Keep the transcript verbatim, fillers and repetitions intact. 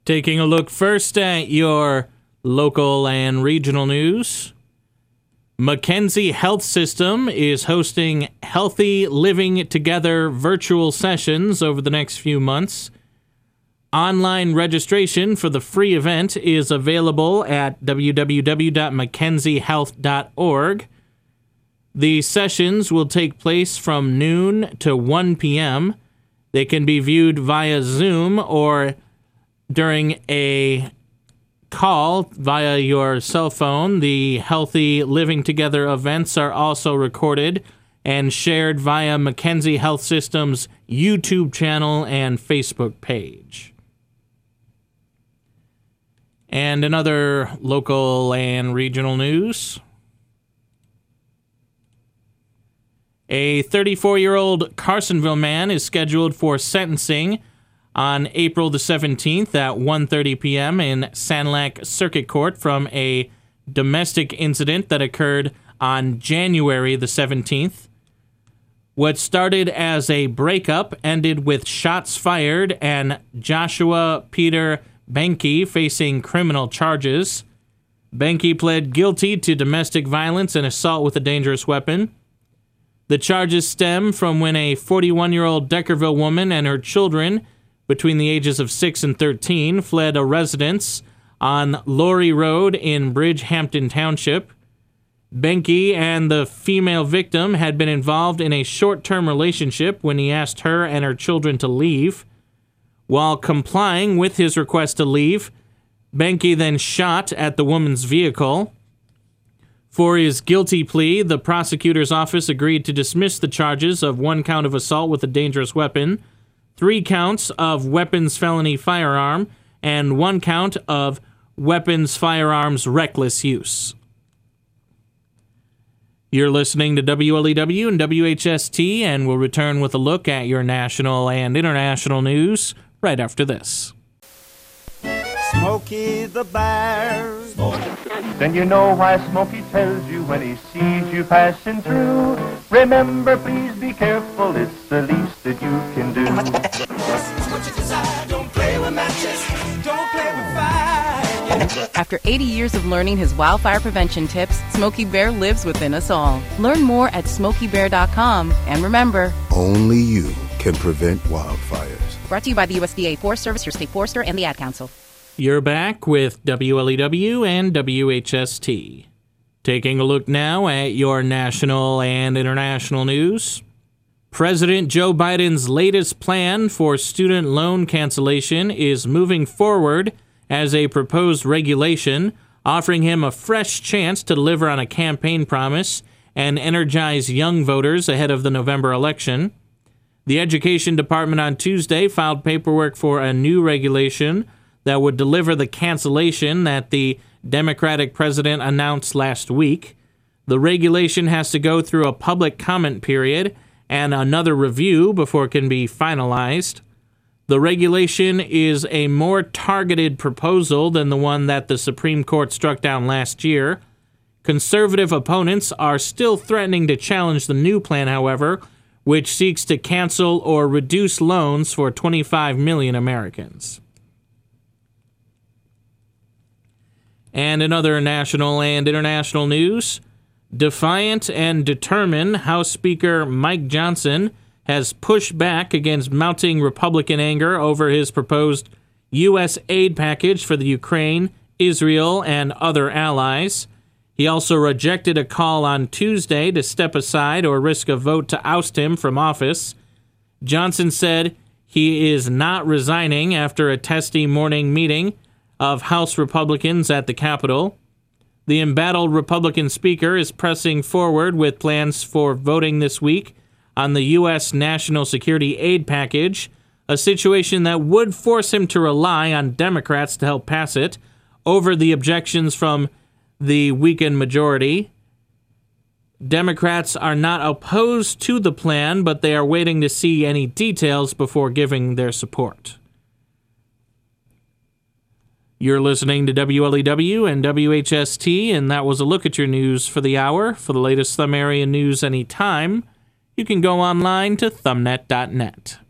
Taking a look first at your local and regional news. Mackenzie Health System is hosting Healthy Living Together virtual sessions over the next few months. Online registration for the free event is available at w w w dot mackenzie health dot org. The sessions will take place from noon to one p.m. They can be viewed via Zoom or during a call via your cell phone. The Healthy Living Together events are also recorded and shared via Mackenzie Health System's YouTube channel and Facebook page. And another local and regional news. A thirty-four-year-old Carsonville man is scheduled for sentencing on April the seventeenth at one thirty p.m. in Sanilac Circuit Court from a domestic incident that occurred on January the seventeenth. What started as a breakup ended with shots fired and Joshua Peter Benke facing criminal charges. Benke pled guilty to domestic violence and assault with a dangerous weapon. The charges stem from when a forty-one-year-old Deckerville woman and her children between the ages of six and thirteen fled a residence on Laurie Road in Bridgehampton Township. Benke and the female victim had been involved in a short-term relationship when he asked her and her children to leave. While complying with his request to leave, Benke then shot at the woman's vehicle. For his guilty plea, the prosecutor's office agreed to dismiss the charges of one count of assault with a dangerous weapon, three counts of weapons felony firearm, and one count of weapons firearms reckless use. You're listening to W L E W and W H S T, and we'll return with a look at your national and international news right after this. Smokey the Bear. Then you know why Smokey tells you when he sees you passing through. Remember, please be careful, it's the least that you can do. What you desire, don't play with matches, don't play with fire. After eighty years of learning his wildfire prevention tips, Smokey Bear lives within us all. Learn more at smokey bear dot com. And remember, only you can prevent wildfires. Brought to you by the U S D A Forest Service, your state forester, and the Ad Council. You're back with W L E W and W H S T. Taking a look now at your national and international news. President Joe Biden's latest plan for student loan cancellation is moving forward as a proposed regulation, offering him a fresh chance to deliver on a campaign promise and energize young voters ahead of the November election. The Education Department on Tuesday filed paperwork for a new regulation that would deliver the cancellation that the Democratic president announced last week. The regulation has to go through a public comment period and another review before it can be finalized. The regulation is a more targeted proposal than the one that the Supreme Court struck down last year. Conservative opponents are still threatening to challenge the new plan, however, which seeks to cancel or reduce loans for twenty-five million Americans. And in other national and international news, defiant and determined House Speaker Mike Johnson has pushed back against mounting Republican anger over his proposed U S aid package for the Ukraine, Israel, and other allies. He also rejected a call on Tuesday to step aside or risk a vote to oust him from office. Johnson said he is not resigning after a testy morning meeting of House Republicans at the Capitol. The embattled Republican Speaker is pressing forward with plans for voting this week on the U S national security aid package, a situation that would force him to rely on Democrats to help pass it over the objections from the weakened majority. Democrats are not opposed to the plan, but they are waiting to see any details before giving their support. You're listening to W L E W and W H S T, and that was a look at your news for the hour. For the latest Thumb Area news anytime, you can go online to thumbnet dot net.